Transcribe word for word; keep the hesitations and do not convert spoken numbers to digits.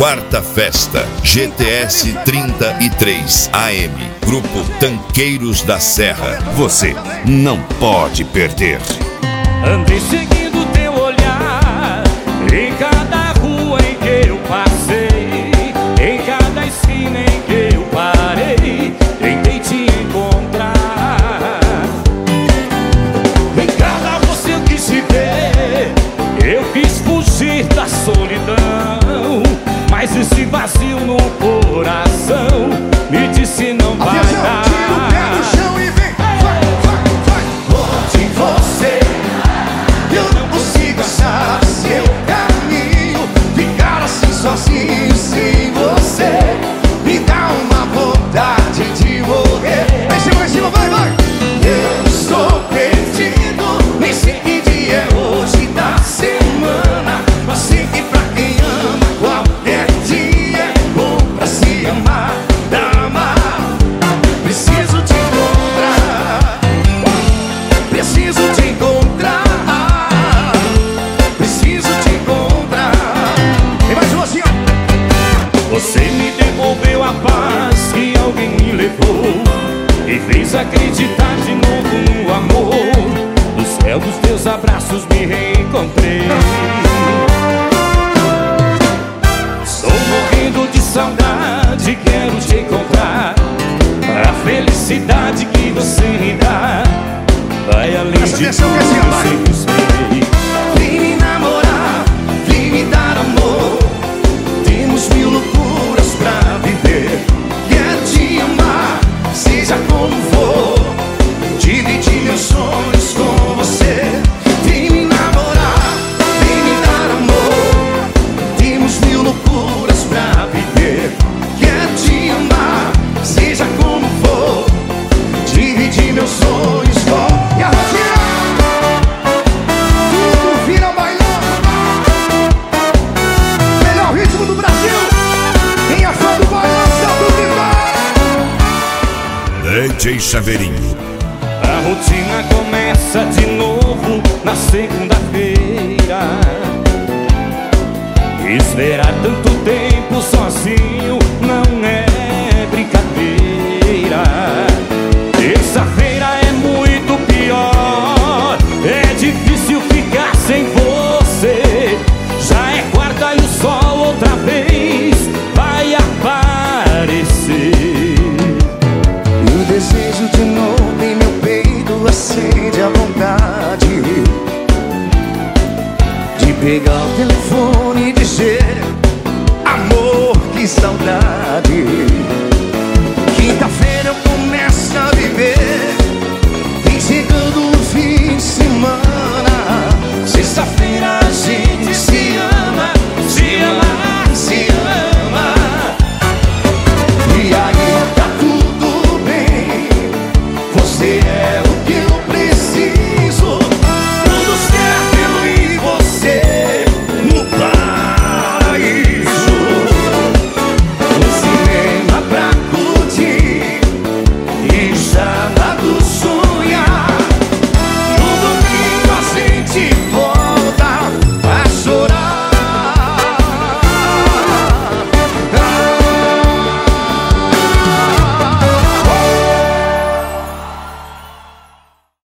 Quarta Festa, G T S trinta e três A M, Grupo Tanqueiros da Serra. Você não pode perder. Andei seguindo teu olhar em cada rua em que eu passei, em cada esquina em que eu parei, tentei te encontrar. Em cada você eu quis te ver, eu quis fugir da solidão, mas esse vazio no coração me disse não vai dar. Tira o pé no chão e vem, vai, vai, vai. Onde você, eu não consigo achar seu caminho. Ficar assim sozinho sem você me dá uma vontade de morrer. Aí cima, aí cima, vai, vai. Eu estou perdido, nem sei que dia é hoje da semana, mas sei que pra quem ama qualquer dia é bom pra se amar, dama. Preciso te encontrar, preciso te encontrar, preciso te encontrar. Tem mais uma assim, ó. Você me devolveu a paz que alguém me levou e fez acreditar de novo no amor. No céu dos teus abraços me reencontrei. Estou morrendo de saudade, quero te encontrar. A felicidade que você me dá vai além Presta de atenção que assim, tudo, vai. sempre sei. Vem me namorar, vem me dar amor. Temos mil loucuras pra viver. Quero te amar, seja como for. Dividir meus sonhos com você. Vem me namorar, vem me dar amor. Temos mil loucuras pra viver. Quero te amar, seja como for. Dividir meus sonhos com. E a rotina, tudo vira bailão. Melhor ritmo do Brasil. Quem é fã do bailão, salta o D J Chaveirinho. A rotina começa de novo na segunda-feira. Esperar tanto tempo sozinho não é brincadeira. Terça-feira é muito pior, é difícil ficar sem você. Já é quarta e o sol outra vez vai aparecer. E o desejo de novo em meu peito acende a vontade de pegar o telefone e dizer: amor, que saudade. Quinta-feira